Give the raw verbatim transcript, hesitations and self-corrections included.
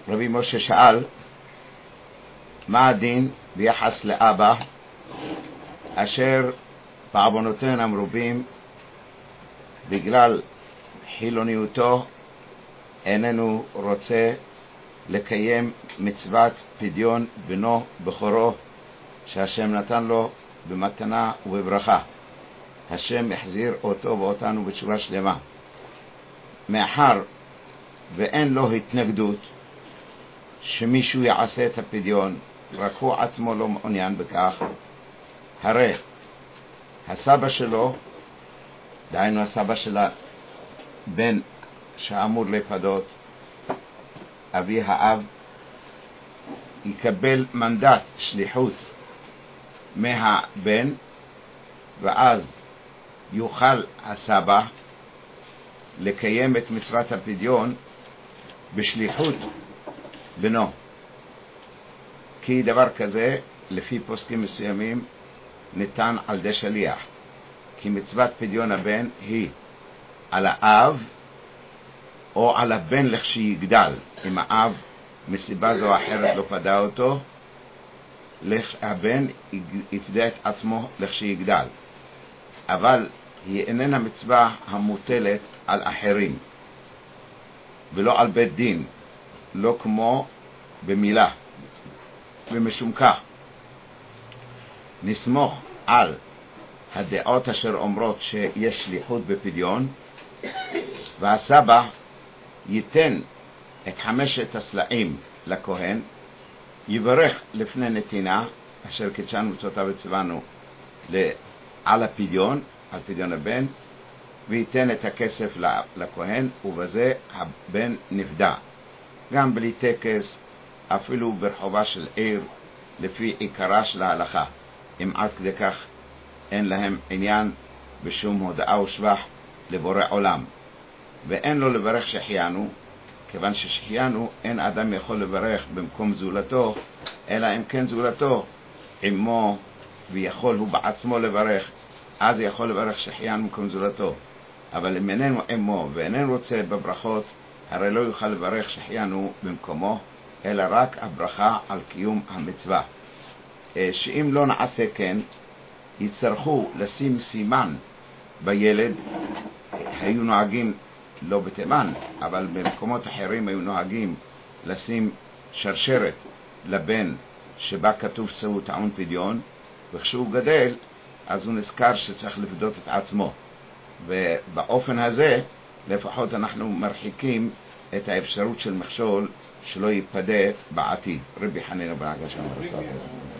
רבי משה שאל, מה הדין ביחס לאבא אשר בעוונותינו המרובים בגלל חילוניותו איננו רוצה לקיים מצוות פדיון בנו בכורו שהשם נתן לו במתנה ובברכה. השם החזיר אותו ואותנו בתשובה שלמה. מאחר ואין לו התנגדות שמישהו יעשה את הפדיון, רק הוא עצמו לא מעוניין בכך, הרי הסבא שלו, דהיינו הסבא של הבן שאמור לפדות, אבי האב, יקבל מנדט שליחות מהבן, ואז יוכל הסבא לקיים את מצוות הפדיון בשליחות בנו. כי דבר כזה לפי פוסקים מסוימים ניתן על ידי שליח, כי מצוות פדיון הבן היא על האב או על הבן לכשיגדל. אם האב מסיבה זו או אחרת לא פדה אותו, הבן יפדה את עצמו לכשיגדל. אבל היא איננה מצווה המוטלת על אחרים ולא על בית דין, לא כמו במילה. ומשום כך נסמוך על הדעות אשר אומרות שיש שליחות בפדיון, והסבא ייתן את חמשת הסלעים לכהן, יברך לפני נתינה אשר קידשנו מצוותיו וציוונו על הפדיון, על פדיון הבן, וייתן את הכסף לכהן, ובזה הבן נפדה, גם בלי טקס, אפילו ברחובה של עיר, לפי עיקרה של ההלכה, אם עד כדי כך אין להם עניין בשום הודעה ושבח לבורא עולם. ואין לו לברך שחיינו, כיוון ששחיינו אין אדם יכול לברך במקום זולתו, אלא אם כן זולתו עמו ויכול הוא בעצמו לברך, אז יכול לברך שחיינו במקום זולתו. אבל אם איננו עמו ואיננו רוצה בברכות, הרי לא יוכל לברך שחיינו במקומו, אלא רק הברכה על קיום המצווה. שאם לא נעשה כן, יצטרכו לשים סימן בילד. היו נוהגים, לא בתימן, אבל במקומות אחרים היו נוהגים לשים שרשרת לבן שבה כתוב שהוא טעון פדיון, וכשהוא גדל אז הוא נזכר שצריך לפדות את עצמו. ובאופן הזה לפחות אנחנו מרחיקים את האפשרות של מכשול שלא ייפדה בעתיד. רבי חנינא בן עקשיא אמר